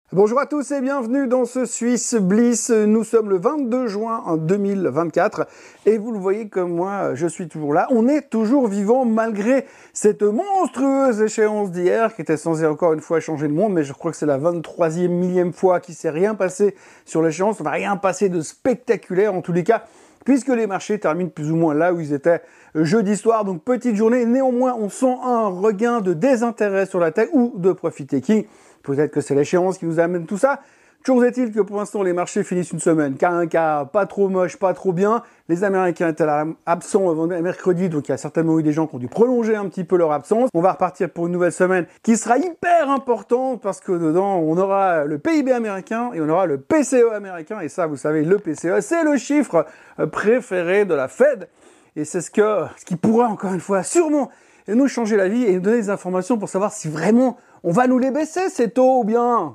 Bonjour à tous et bienvenue dans ce Swiss Bliss. Nous sommes le 22 juin 2024 et vous le voyez comme moi, je suis toujours là. On est toujours vivant malgré cette monstrueuse échéance d'hier qui était censée encore une fois changer le monde, mais je crois que c'est la 23e millième fois qu'il s'est rien passé sur l'échéance. On n'a rien passé de spectaculaire en tous les cas, puisque les marchés terminent plus ou moins là où ils étaient jeudi soir. Donc petite journée, néanmoins on sent un regain de désintérêt sur la tech ou de profit taking. Peut-être que c'est l'échéance qui nous amène tout ça. Toujours est-il que pour l'instant, les marchés finissent une semaine. Cas pas trop moche, pas trop bien. Les Américains étaient absents mercredi, donc il y a certainement eu des gens qui ont dû prolonger un petit peu leur absence. On va repartir pour une nouvelle semaine qui sera hyper importante parce que dedans, on aura le PIB américain et on aura le PCE américain. Et ça, vous savez, le PCE, c'est le chiffre préféré de la Fed. Et c'est ce qui pourra, encore une fois, sûrement nous changer la vie et nous donner des informations pour savoir si vraiment on va nous les baisser ces taux ou bien.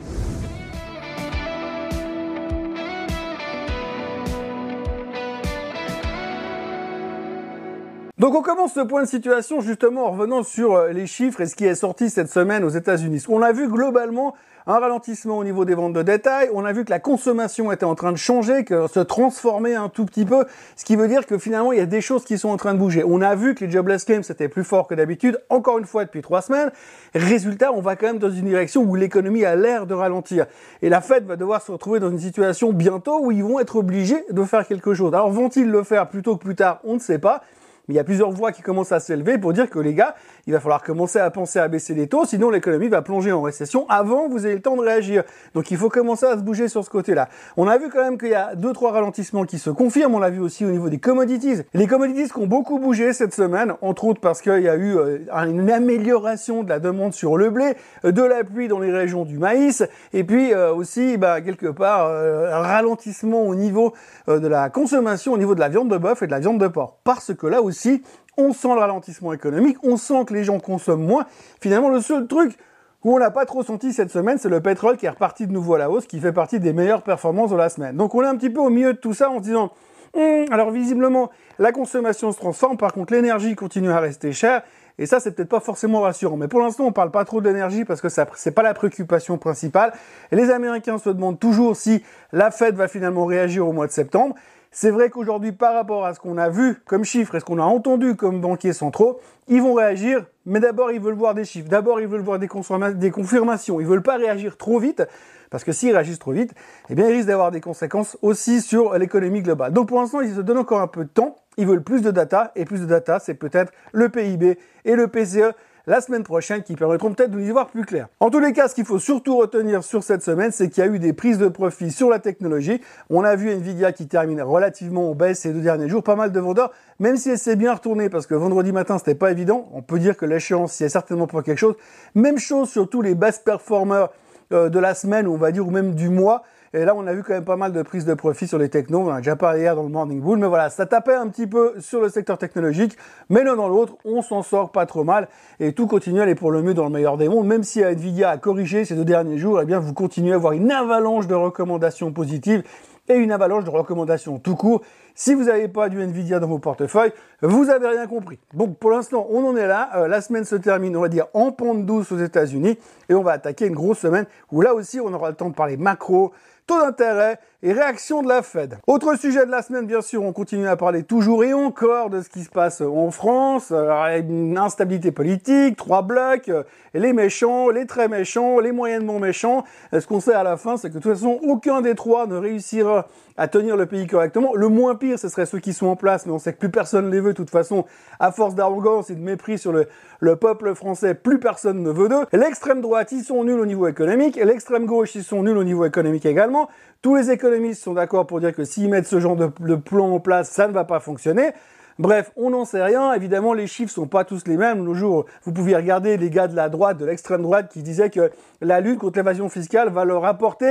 Donc on commence ce point de situation justement en revenant sur les chiffres et ce qui est sorti cette semaine aux États-Unis. On a vu globalement un ralentissement au niveau des ventes de détail, on a vu que la consommation était en train de changer, que se transformer un tout petit peu, ce qui veut dire que finalement il y a des choses qui sont en train de bouger. On a vu que les jobless claims c'était plus fort que d'habitude, encore une fois depuis 3 semaines. Résultat, on va quand même dans une direction où l'économie a l'air de ralentir. Et la Fed va devoir se retrouver dans une situation bientôt où ils vont être obligés de faire quelque chose. Alors vont-ils le faire plus tôt que plus tard? On ne sait pas. Mais il y a plusieurs voix qui commencent à s'élever pour dire que les gars, il va falloir commencer à penser à baisser les taux, sinon l'économie va plonger en récession avant que vous ayez le temps de réagir. Donc il faut commencer à se bouger sur ce côté-là. On a vu quand même qu'il y a 2-3 ralentissements qui se confirment, on l'a vu aussi au niveau des commodities. Les commodities qui ont beaucoup bougé cette semaine, entre autres parce qu'il y a eu une amélioration de la demande sur le blé, de la pluie dans les régions du maïs, et puis aussi quelque part un ralentissement au niveau de la consommation, au niveau de la viande de bœuf et de la viande de porc. Parce que là aussi, on sent le ralentissement économique, on sent que les gens consomment moins. Finalement, le seul truc où on n'a pas trop senti cette semaine, c'est le pétrole qui est reparti de nouveau à la hausse, qui fait partie des meilleures performances de la semaine. Donc on est un petit peu au milieu de tout ça en se disant alors visiblement, la consommation se transforme, par contre l'énergie continue à rester chère, et ça c'est peut-être pas forcément rassurant. Mais pour l'instant, on parle pas trop d'énergie parce que c'est pas la préoccupation principale. Et les Américains se demandent toujours si la Fed va finalement réagir au mois de septembre. C'est vrai qu'aujourd'hui, par rapport à ce qu'on a vu comme chiffres et ce qu'on a entendu comme banquiers centraux, ils vont réagir, mais d'abord ils veulent voir des chiffres, d'abord ils veulent voir des confirmations, ils veulent pas réagir trop vite, parce que s'ils réagissent trop vite, eh bien ils risquent d'avoir des conséquences aussi sur l'économie globale. Donc pour l'instant, ils se donnent encore un peu de temps, ils veulent plus de data, et plus de data, c'est peut-être le PIB et le PCE, la semaine prochaine, qui permettront peut-être de nous y voir plus clair. En tous les cas, ce qu'il faut surtout retenir sur cette semaine, c'est qu'il y a eu des prises de profit sur la technologie. On a vu Nvidia qui termine relativement en baisse ces 2 derniers jours, pas mal de vendeurs, même si elle s'est bien retournée, parce que vendredi matin, c'était pas évident. On peut dire que l'échéance y est certainement pour quelque chose. Même chose sur tous les best performers de la semaine, on va dire, ou même du mois. Et là, on a vu quand même pas mal de prises de profit sur les technos. On en a déjà parlé hier dans le Morning Bull. Mais voilà, ça tapait un petit peu sur le secteur technologique. Mais l'un dans l'autre, on s'en sort pas trop mal. Et tout continue à aller pour le mieux dans le meilleur des mondes. Même si Nvidia a corrigé ces 2 derniers jours, eh bien, vous continuez à avoir une avalanche de recommandations positives et une avalanche de recommandations tout court. Si vous n'avez pas du Nvidia dans vos portefeuilles, vous avez rien compris. Donc pour l'instant, on en est là. La semaine se termine, on va dire, en pente douce aux États-Unis. Et on va attaquer une grosse semaine où là aussi, on aura le temps de parler macro, taux d'intérêt et réaction de la Fed. Autre sujet de la semaine, bien sûr, on continue à parler toujours et encore de ce qui se passe en France, une instabilité politique, 3 blocs, les méchants, les très méchants, les moyennement méchants. Ce qu'on sait à la fin, c'est que de toute façon, aucun des 3 ne réussira à tenir le pays correctement. Le moins pire, ce serait ceux qui sont en place, mais on sait que plus personne ne les veut. De toute façon, à force d'arrogance et de mépris sur le peuple français, plus personne ne veut d'eux. L'extrême droite, ils sont nuls au niveau économique, et l'extrême gauche, ils sont nuls au niveau économique également. Tous les économistes sont d'accord pour dire que s'ils mettent ce genre de plan en place, ça ne va pas fonctionner. Bref, on n'en sait rien. Évidemment, les chiffres sont pas tous les mêmes. Le jour, vous pouviez regarder les gars de la droite, de l'extrême droite, qui disaient que la lutte contre l'évasion fiscale va leur apporter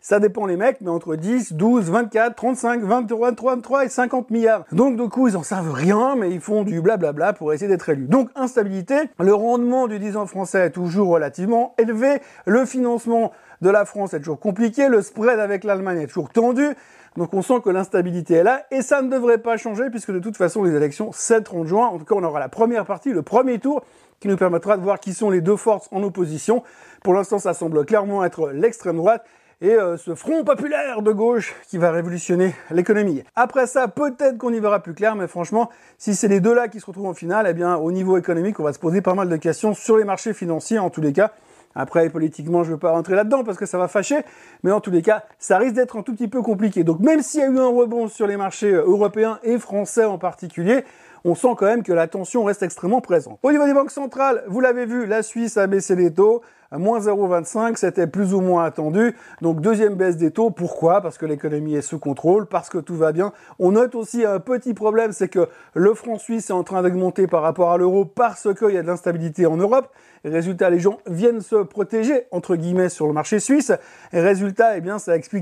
Ça dépend les mecs, mais entre 10, 12, 24, 35, 23 et 50 milliards. Donc du coup, ils en savent rien, mais ils font du blablabla pour essayer d'être élus. Donc instabilité, le rendement du 10 ans français est toujours relativement élevé, le financement de la France est toujours compliqué, le spread avec l'Allemagne est toujours tendu, donc on sent que l'instabilité est là, et ça ne devrait pas changer, puisque de toute façon les élections, c'est le 30 juin, en tout cas on aura la première partie, le premier tour, qui nous permettra de voir qui sont les deux forces en opposition. Pour l'instant, ça semble clairement être l'extrême droite, et ce front populaire de gauche qui va révolutionner l'économie. Après ça, peut-être qu'on y verra plus clair, mais franchement, si c'est les deux-là qui se retrouvent en finale, eh bien, au niveau économique, on va se poser pas mal de questions sur les marchés financiers, en tous les cas. Après, politiquement, je ne veux pas rentrer là-dedans parce que ça va fâcher, mais en tous les cas, ça risque d'être un tout petit peu compliqué. Donc, même s'il y a eu un rebond sur les marchés européens et français en particulier, on sent quand même que la tension reste extrêmement présente. Au niveau des banques centrales, vous l'avez vu, la Suisse a baissé les taux, à moins 0,25, c'était plus ou moins attendu. Donc deuxième baisse des taux, pourquoi? Parce que l'économie est sous contrôle, parce que tout va bien. On note aussi un petit problème, c'est que le franc suisse est en train d'augmenter par rapport à l'euro parce qu'il y a de l'instabilité en Europe. Et résultat, les gens viennent se protéger, entre guillemets, sur le marché suisse. Et résultat, eh bien,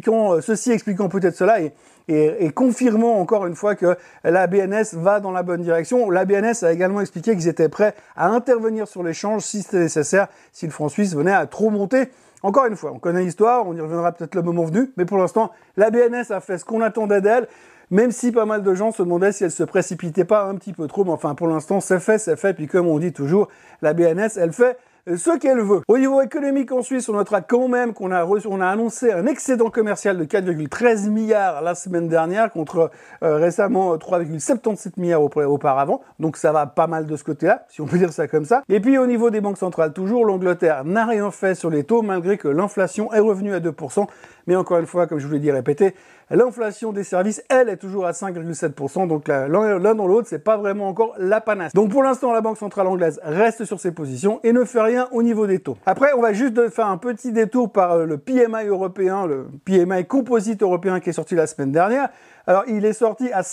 ceci expliquant peut-être cela et confirmant encore une fois que la BNS va dans la bonne direction. La BNS a également expliqué qu'ils étaient prêts à intervenir sur l'échange si c'était nécessaire, si le franc suisse venait à trop monter. Encore une fois, on connaît l'histoire, on y reviendra peut-être le moment venu, mais pour l'instant, la BNS a fait ce qu'on attendait d'elle, même si pas mal de gens se demandaient si elle se précipitait pas un petit peu trop, mais enfin pour l'instant c'est fait, puis comme on dit toujours, la BNS elle fait ce qu'elle veut. Au niveau économique en Suisse, on notera quand même qu'on a annoncé un excédent commercial de 4,13 milliards la semaine dernière contre récemment 3,77 milliards auparavant. Donc ça va pas mal de ce côté-là, si on peut dire ça comme ça. Et puis au niveau des banques centrales, toujours, l'Angleterre n'a rien fait sur les taux malgré que l'inflation est revenue à 2%. Mais encore une fois, comme je vous l'ai dit, répété, l'inflation des services, elle, est toujours à 5,7%. Donc l'un dans l'autre, c'est pas vraiment encore la panache. Donc pour l'instant, la Banque centrale anglaise reste sur ses positions et ne fait rien au niveau des taux. Après, on va juste faire un petit détour par le PMI européen, le PMI composite européen qui est sorti la semaine dernière. Alors, il est sorti à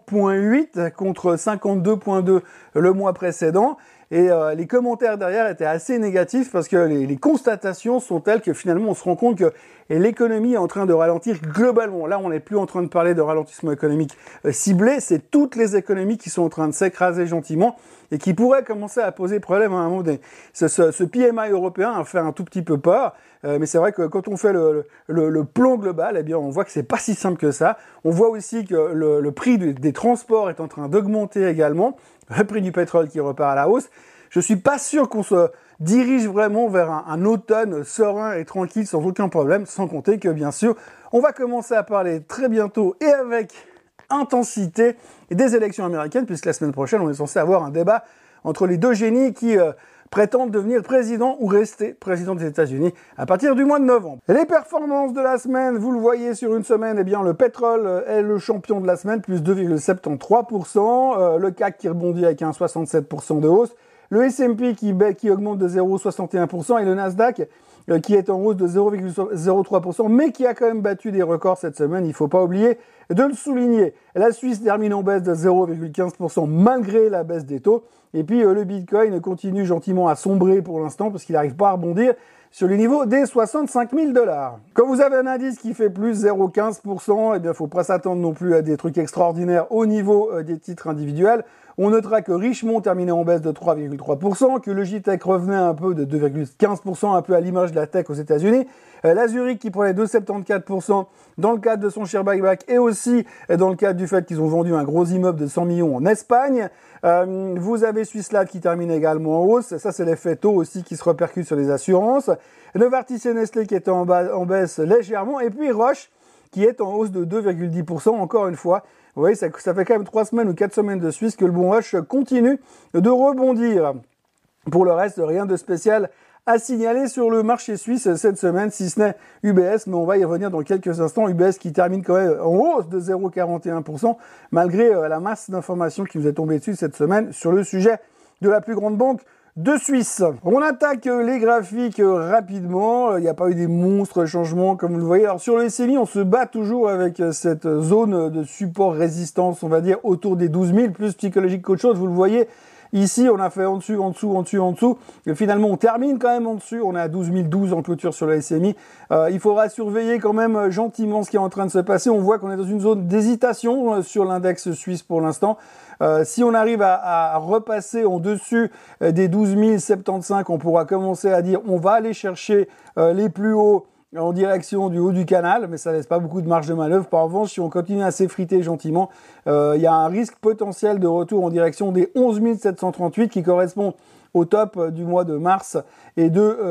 50,8 contre 52,2 le mois précédent. Et les commentaires derrière étaient assez négatifs parce que les constatations sont telles que finalement on se rend compte que l'économie est en train de ralentir globalement. Là, on n'est plus en train de parler de ralentissement économique ciblé, c'est toutes les économies qui sont en train de s'écraser gentiment et qui pourraient commencer à poser problème à un moment donné. Ce PMI européen a fait un tout petit peu peur, mais c'est vrai que quand on fait le plan global, eh bien on voit que c'est pas si simple que ça. On voit aussi que le prix des transports est en train d'augmenter également. Le prix du pétrole qui repart à la hausse. Je suis pas sûr qu'on se dirige vraiment vers un automne serein et tranquille sans aucun problème, sans compter que bien sûr, on va commencer à parler très bientôt et avec intensité des élections américaines, puisque la semaine prochaine, on est censé avoir un débat entre les deux génies qui prétendent devenir président ou rester président des États-Unis à partir du mois de novembre. Les performances de la semaine, vous le voyez sur une semaine, eh bien le pétrole est le champion de la semaine, plus 2,73%, le CAC qui rebondit avec un 67% de hausse, le S&P qui augmente de 0,61% et le Nasdaq qui est en hausse de 0,03%, mais qui a quand même battu des records cette semaine, il faut pas oublier de le souligner. La Suisse termine en baisse de 0,15% malgré la baisse des taux. Et puis le Bitcoin continue gentiment à sombrer pour l'instant parce qu'il n'arrive pas à rebondir sur le niveau des 65 000 $. Quand vous avez un indice qui fait plus 0,15%, eh bien, faut pas s'attendre non plus à des trucs extraordinaires au niveau des titres individuels. On notera que Richemont terminait en baisse de 3,3%, que le JTech revenait un peu de 2,15%, un peu à l'image de la tech aux États-Unis. La Zurich qui prenait 2,74% dans le cadre de son share buyback et aussi dans le cadre du fait qu'ils ont vendu un gros immeuble de 100 millions en Espagne. Vous avez Swisslab qui termine également en hausse. Ça, c'est l'effet taux aussi qui se répercute sur les assurances. Novartis et Nestlé qui étaient en baisse légèrement. Et puis Roche qui est en hausse de 2,10% encore une fois. Vous voyez, ça fait quand même 3 semaines ou 4 semaines de Suisse que le bon Roche continue de rebondir. Pour le reste, rien de spécial à signaler sur le marché suisse cette semaine, si ce n'est UBS, mais on va y revenir dans quelques instants. UBS qui termine quand même en hausse de 0,41%, malgré la masse d'informations qui nous est tombée dessus cette semaine sur le sujet de la plus grande banque de Suisse. On attaque les graphiques rapidement. Il n'y a pas eu des monstres changements comme vous le voyez. Alors sur le SMI, on se bat toujours avec cette zone de support résistance, on va dire autour des 12 000, plus psychologique qu'autre chose. Vous le voyez, Ici, on a fait en dessous, et finalement, on termine quand même en dessus. On est à 12 012 en clôture sur le SMI. Il faudra surveiller quand même gentiment ce qui est en train de se passer. On voit qu'on est dans une zone d'hésitation sur l'index suisse pour l'instant. Si on arrive à repasser en dessus des 12 075, on pourra commencer à dire on va aller chercher les plus hauts en direction du haut du canal, mais ça laisse pas beaucoup de marge de manœuvre. Par revanche, si on continue à s'effriter gentiment, il y a un risque potentiel de retour en direction des 11 738 qui correspond au top du mois de mars et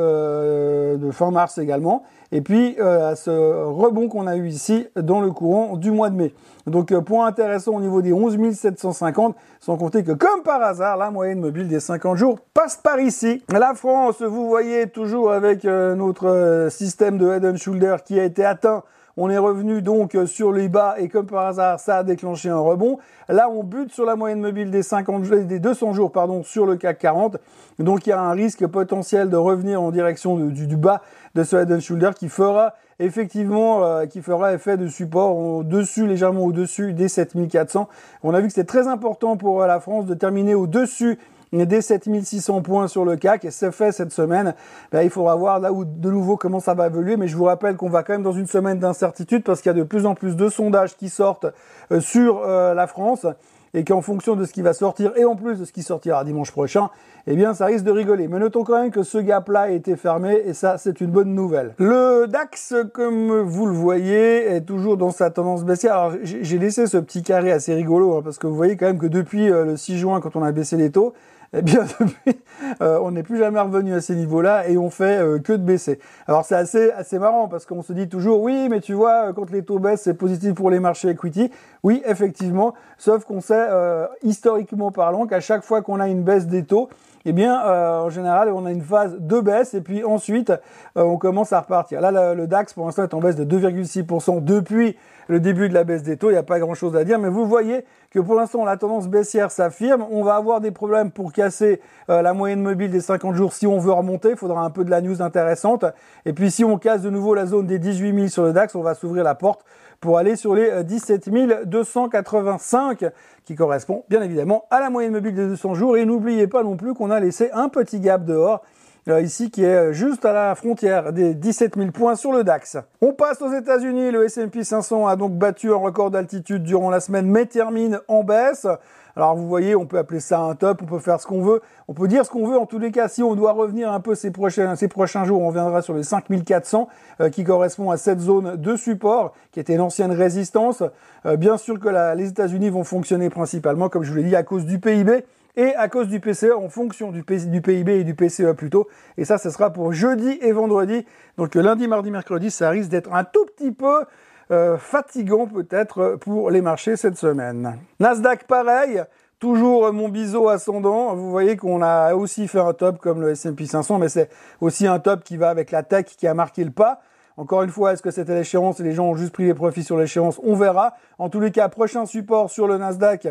de fin mars également. Et puis à ce rebond qu'on a eu ici dans le courant du mois de mai. Donc point intéressant au niveau des 11 750, sans compter que comme par hasard, la moyenne mobile des 50 jours passe par ici. La France, vous voyez, toujours avec notre système de Head and Shoulder qui a été atteint. On est revenu donc sur les bas et comme par hasard, ça a déclenché un rebond. Là, on bute sur la moyenne mobile des 200 jours, sur le CAC 40. Donc, il y a un risque potentiel de revenir en direction du bas de ce Head and Shoulder qui fera effectivement, qui fera effet de support légèrement au-dessus des 7400. On a vu que c'était très important pour la France de terminer au-dessus des 7600 points sur le CAC, et c'est fait cette semaine. Il faudra voir là où de nouveau comment ça va évoluer, mais je vous rappelle qu'on va quand même dans une semaine d'incertitude parce qu'il y a de plus en plus de sondages qui sortent sur la France, et qu'en fonction de ce qui va sortir et en plus de ce qui sortira dimanche prochain, eh bien ça risque de rigoler. Mais notons quand même que ce gap-là a été fermé et ça c'est une bonne nouvelle. Le DAX, comme vous le voyez, est toujours dans sa tendance baissière. Alors j'ai laissé ce petit carré assez rigolo parce que vous voyez quand même que depuis le 6 juin quand on a baissé les taux, eh bien depuis, on n'est plus jamais revenu à ces niveaux-là et on fait que de baisser. Alors c'est assez marrant parce qu'on se dit toujours oui, mais tu vois, quand les taux baissent, c'est positif pour les marchés equity. Oui, effectivement, sauf qu'on sait historiquement parlant qu'à chaque fois qu'on a une baisse des taux, eh bien, en général, on a une phase de baisse et puis ensuite, on commence à repartir. Là, le DAX, pour l'instant, est en baisse de 2,6% depuis le début de la baisse des taux. Il n'y a pas grand-chose à dire, mais vous voyez que pour l'instant, la tendance baissière s'affirme. On va avoir des problèmes pour casser la moyenne mobile des 50 jours si on veut remonter. Il faudra un peu de la news intéressante. Et puis, si on casse de nouveau la zone des 18 000 sur le DAX, on va s'ouvrir la porte pour aller sur les 17 285 qui correspond bien évidemment à la moyenne mobile des 200 jours. Et n'oubliez pas non plus qu'on a laissé un petit gap dehors ici qui est juste à la frontière des 17 000 points sur le DAX. On passe aux États-Unis. Le S&P 500 a donc battu un record d'altitude durant la semaine mais termine en baisse. Alors vous voyez, on peut appeler ça un top, on peut faire ce qu'on veut, on peut dire ce qu'on veut. En tous les cas, si on doit revenir un peu ces prochains jours, on reviendra sur les 5400 qui correspond à cette zone de support qui était une ancienne résistance. Bien sûr que les États-Unis vont fonctionner principalement, comme je vous l'ai dit, à cause du PIB et à cause du PCE, en fonction du PIB et du PCE plutôt. Et ça, ce sera pour jeudi et vendredi. Donc lundi, mardi, mercredi, ça risque d'être un tout petit peu fatigant peut-être pour les marchés cette semaine. Nasdaq pareil, toujours mon biseau ascendant. Vous voyez qu'on a aussi fait un top comme le S&P 500, mais c'est aussi un top qui va avec la tech qui a marqué le pas. Encore une fois, est-ce que c'était l'échéance et les gens ont juste pris les profits sur l'échéance? On verra. En tous les cas, prochain support sur le Nasdaq,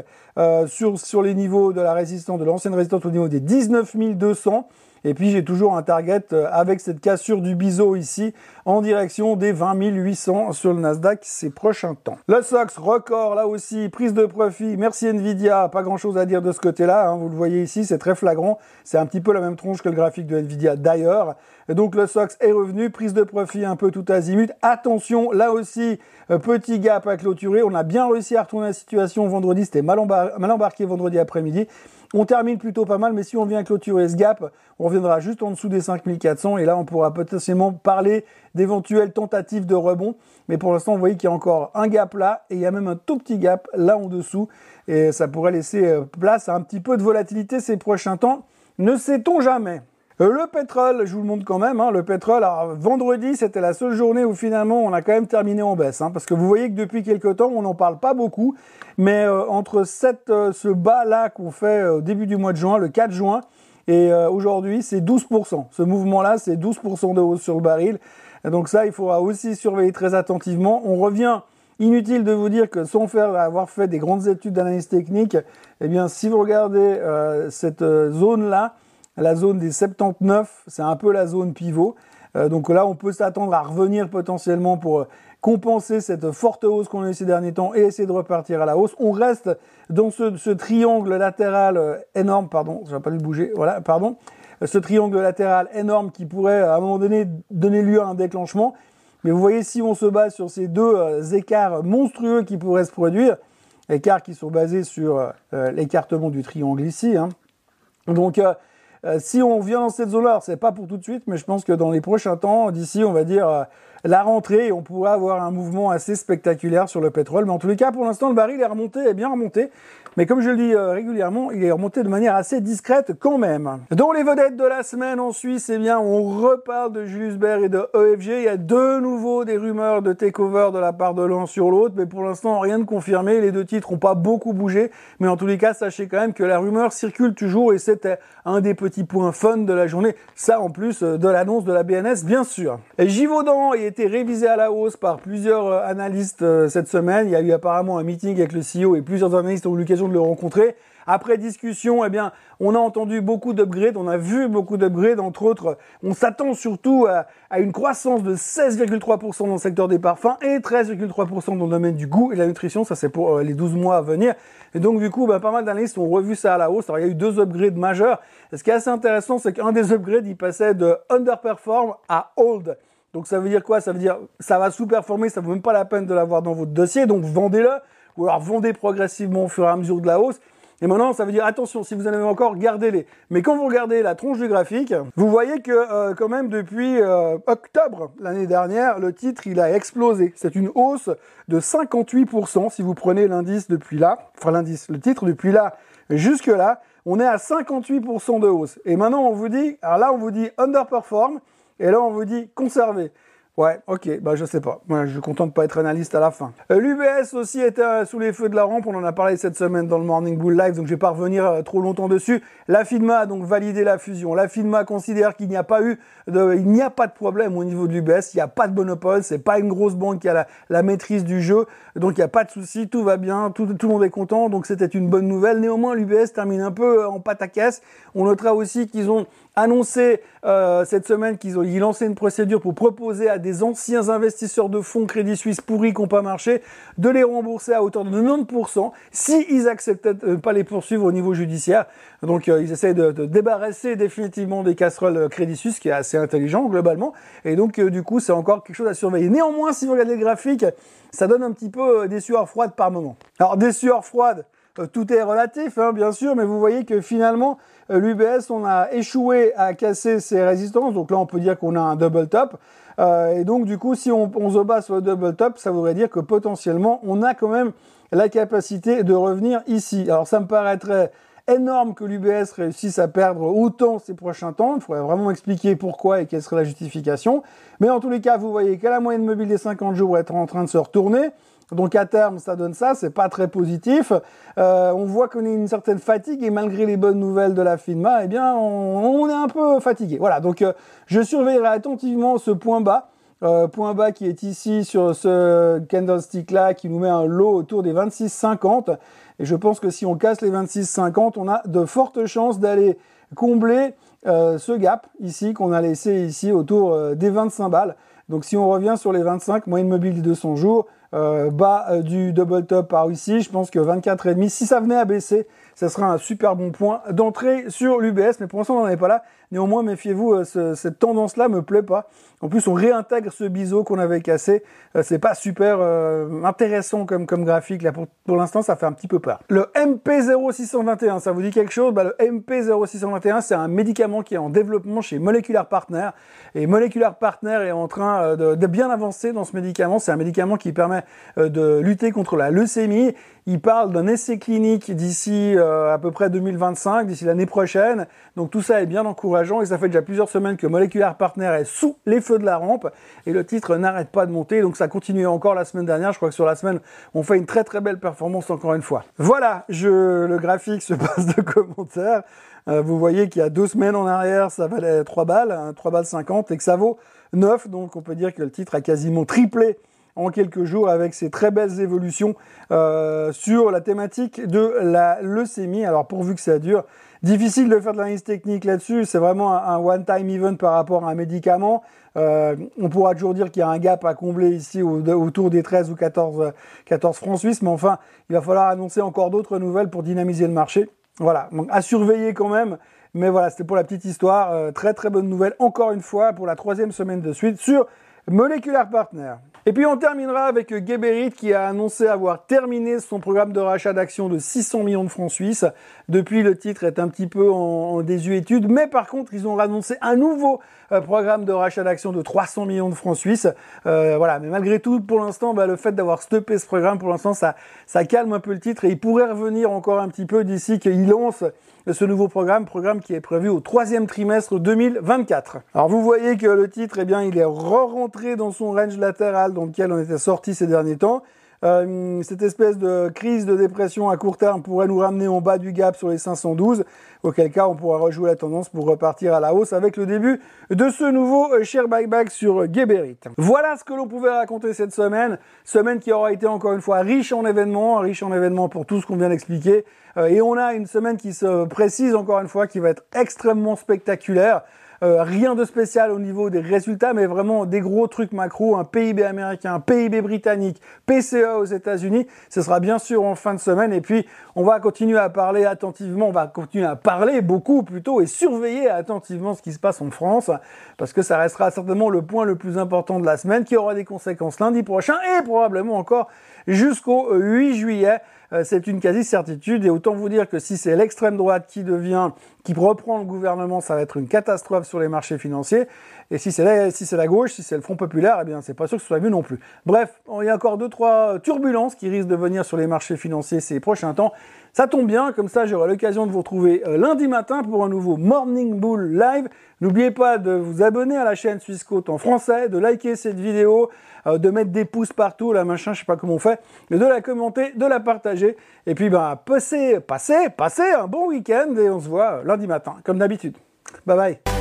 sur les niveaux de la résistance, de l'ancienne résistance au niveau des 19 200. Et puis j'ai toujours un target avec cette cassure du biseau ici en direction des 20 800 sur le Nasdaq ces prochains temps. Le SOX record là aussi, prise de profit. Merci Nvidia, pas grand chose à dire de ce côté-là. Vous le voyez ici, c'est très flagrant. C'est un petit peu la même tronche que le graphique de Nvidia d'ailleurs. Et donc le SOX est revenu, prise de profit un peu tout azimut. Attention, là aussi, petit gap à clôturer. On a bien réussi à retourner la situation vendredi. C'était mal embarqué vendredi après-midi. On termine plutôt pas mal, mais si on vient clôturer ce gap, on reviendra juste en dessous des 5400 et là on pourra potentiellement parler d'éventuelles tentatives de rebond. Mais pour l'instant, vous voyez qu'il y a encore un gap là et il y a même un tout petit gap là en dessous et ça pourrait laisser place à un petit peu de volatilité ces prochains temps. Ne sait-on jamais. Le pétrole, je vous le montre quand même, le pétrole, alors vendredi c'était la seule journée où finalement on a quand même terminé en baisse, parce que vous voyez que depuis quelques temps on n'en parle pas beaucoup, mais entre ce bas là qu'on fait au début du mois de juin, le 4 juin, et aujourd'hui c'est 12%, ce mouvement là c'est 12% de hausse sur le baril, et donc ça il faudra aussi surveiller très attentivement. On revient, inutile de vous dire que sans avoir fait des grandes études d'analyse technique, eh bien si vous regardez cette zone là, la zone des 79, c'est un peu la zone pivot. Donc là, on peut s'attendre à revenir potentiellement pour compenser cette forte hausse qu'on a eu ces derniers temps et essayer de repartir à la hausse. On reste dans ce triangle latéral énorme, pardon, je vais pas le bouger, voilà, pardon, ce triangle latéral énorme qui pourrait à un moment donné donner lieu à un déclenchement. Mais vous voyez, si on se base sur ces deux écarts monstrueux qui pourraient se produire, écarts qui sont basés sur l'écartement du triangle ici, hein. Donc, si on vient dans cette zone-là, c'est pas pour tout de suite, mais je pense que dans les prochains temps, d'ici, on va dire, la rentrée, on pourrait avoir un mouvement assez spectaculaire sur le pétrole. Mais en tous les cas, pour l'instant, le baril est bien remonté. Mais comme je le dis régulièrement, il est remonté de manière assez discrète quand même. Dans les vedettes de la semaine en Suisse, eh bien, on reparle de Julius Baer et de EFG. Il y a de nouveau des rumeurs de takeover de la part de l'un sur l'autre, mais pour l'instant, rien de confirmé. Les deux titres n'ont pas beaucoup bougé, mais en tous les cas, sachez quand même que la rumeur circule toujours et c'était un des petits points fun de la journée. Ça, en plus de l'annonce de la BNS, bien sûr. Et Givaudan a été révisé à la hausse par plusieurs analystes cette semaine. Il y a eu apparemment un meeting avec le CEO et plusieurs analystes ont eu l'occasion de le rencontrer. Après discussion, eh bien, on a entendu beaucoup d'upgrades, on a vu beaucoup d'upgrades, entre autres, on s'attend surtout à une croissance de 16,3% dans le secteur des parfums et 13,3% dans le domaine du goût et de la nutrition, ça c'est pour les 12 mois à venir. Et donc du coup, pas mal d'analystes ont revu ça à la hausse. Alors il y a eu 2 upgrades majeurs. Et ce qui est assez intéressant, c'est qu'un des upgrades, il passait de underperform à hold. Donc ça veut dire quoi? Ça veut dire ça va sous-performer, ça vaut même pas la peine de l'avoir dans votre dossier, donc vendez-le, ou alors vendez progressivement au fur et à mesure de la hausse. Et maintenant, ça veut dire, attention, si vous en avez encore, gardez-les. Mais quand vous regardez la tronche du graphique, vous voyez que quand même depuis octobre l'année dernière, le titre, il a explosé. C'est une hausse de 58% si vous prenez l'indice depuis là, enfin l'indice, le titre depuis là jusque là, on est à 58% de hausse. Et maintenant, on vous dit, alors là, on vous dit underperform, et là, on vous dit conserver. Ouais, ok, bah je sais pas. Moi, je suis content de pas être analyste à la fin. L'UBS aussi était sous les feux de la rampe. On en a parlé cette semaine dans le Morning Bull Live, donc je vais pas revenir trop longtemps dessus. La FINMA a donc validé la fusion. La FINMA considère qu'il n'y a pas de problème au niveau de l'UBS. Il n'y a pas de monopole. C'est pas une grosse banque qui a la maîtrise du jeu. Donc il n'y a pas de souci. Tout va bien. Tout le monde est content. Donc c'était une bonne nouvelle. Néanmoins, l'UBS termine un peu en pâte à caisse. On notera aussi qu'ils ont annoncé cette semaine qu'ils ont lancé une procédure pour proposer à des anciens investisseurs de fonds Crédit Suisse pourris qui n'ont pas marché de les rembourser à hauteur de 90% si ils acceptaient de pas les poursuivre au niveau judiciaire. Donc ils essayent de débarrasser définitivement des casseroles Crédit Suisse, qui est assez intelligent globalement. Et donc du coup c'est encore quelque chose à surveiller. Néanmoins, si vous regardez le graphique, ça donne un petit peu des sueurs froides par moment. Alors des sueurs froides, tout est relatif, hein, bien sûr, mais vous voyez que finalement, l'UBS, on a échoué à casser ses résistances. Donc là, on peut dire qu'on a un double top. Et donc, du coup, si on se base sur le double top, ça voudrait dire que potentiellement, on a quand même la capacité de revenir ici. Alors, ça me paraîtrait énorme que l'UBS réussisse à perdre autant ces prochains temps. Il faudrait vraiment expliquer pourquoi et quelle serait la justification. Mais en tous les cas, vous voyez que la moyenne mobile des 50 jours est en train de se retourner. Donc à terme, ça donne ça, c'est pas très positif. On voit qu'on a une certaine fatigue et malgré les bonnes nouvelles de la FINMA, eh bien, on est un peu fatigué. Voilà, donc je surveillerai attentivement ce point bas qui est ici sur ce candlestick-là, qui nous met un low autour des 26,50. Et je pense que si on casse les 26,50, on a de fortes chances d'aller combler ce gap ici qu'on a laissé ici autour des 25 balles. Donc si on revient sur les 25, moyenne mobile des 200 jours, bas du double top par ici, je pense que 24,5, si ça venait à baisser, ça sera un super bon point d'entrée sur l'UBS, mais pour l'instant on n'en est pas là. Néanmoins, méfiez-vous, cette tendance-là me plaît pas. En plus, on réintègre ce biseau qu'on avait cassé. C'est pas super intéressant comme graphique. Là, pour l'instant, ça fait un petit peu peur. Le MP0621, ça vous dit quelque chose? Le MP0621, c'est un médicament qui est en développement chez Molecular Partners. Et Molecular Partners est en train de bien avancer dans ce médicament. C'est un médicament qui permet de lutter contre la leucémie. Il parle d'un essai clinique d'ici à peu près 2025, d'ici l'année prochaine. Donc tout ça est bien encourageant et ça fait déjà plusieurs semaines que Molecular Partners est sous les feux de la rampe et le titre n'arrête pas de monter. Donc ça continue encore la semaine dernière. Je crois que sur la semaine, on fait une très très belle performance encore une fois. Voilà, le graphique se passe de commentaires. Vous voyez qu'il y a 2 semaines en arrière, ça valait 3 balles, 3 balles 50 et que ça vaut 9. Donc on peut dire que le titre a quasiment triplé en quelques jours avec ces très belles évolutions sur la thématique de la leucémie. Alors pourvu que ça dure, Difficile de faire de l'analyse technique là-dessus, c'est vraiment un one-time event par rapport à un médicament. On pourra toujours dire qu'il y a un gap à combler ici autour des 13 ou 14 francs suisses, mais enfin, il va falloir annoncer encore d'autres nouvelles pour dynamiser le marché. Voilà, donc à surveiller quand même, mais voilà, c'était pour la petite histoire. Très très bonne nouvelle, encore une fois, pour la 3e semaine de suite sur Molecular Partners. Et puis on terminera avec Geberit qui a annoncé avoir terminé son programme de rachat d'actions de 600 millions de francs suisses. Depuis, le titre est un petit peu en désuétude, mais par contre, ils ont annoncé un nouveau programme de rachat d'actions de 300 millions de francs suisses. Voilà, mais malgré tout, pour l'instant, le fait d'avoir stoppé ce programme, pour l'instant, ça calme un peu le titre et il pourrait revenir encore un petit peu d'ici qu'il lance ce nouveau programme qui est prévu au 3e trimestre 2024. Alors vous voyez que le titre, eh bien, il est re-rentré dans son range latéral dans lequel on était sorti ces derniers temps. Cette espèce de crise de dépression à court terme pourrait nous ramener en bas du gap sur les 512, auquel cas on pourra rejouer la tendance pour repartir à la hausse avec le début de ce nouveau share buyback sur Geberit. Voilà ce que l'on pouvait raconter cette semaine qui aura été encore une fois riche en événements pour tout ce qu'on vient d'expliquer, et on a une semaine qui se précise encore une fois, qui va être extrêmement spectaculaire. Rien de spécial au niveau des résultats, mais vraiment des gros trucs macro, un PIB américain, un PIB britannique, PCE aux États-Unis. Ce sera bien sûr en fin de semaine. Et puis, on va continuer à parler attentivement, on va continuer à parler beaucoup plutôt et surveiller attentivement ce qui se passe en France, parce que ça restera certainement le point le plus important de la semaine, qui aura des conséquences lundi prochain et probablement encore jusqu'au 8 juillet. C'est une quasi-certitude, et autant vous dire que si c'est l'extrême droite qui reprend le gouvernement, ça va être une catastrophe sur les marchés financiers. Et si c'est la gauche, si c'est le Front populaire, eh bien, c'est pas sûr que ce soit mieux non plus. Bref, il y a encore 2-3 turbulences qui risquent de venir sur les marchés financiers ces prochains temps. Ça tombe bien, comme ça, j'aurai l'occasion de vous retrouver lundi matin pour un nouveau Morning Bull Live. N'oubliez pas de vous abonner à la chaîne Swissquote en français, de liker cette vidéo, de mettre des pouces partout, je sais pas comment on fait, de la commenter, de la partager. Et puis, passez un bon week-end et on se voit lundi matin, comme d'habitude. Bye bye.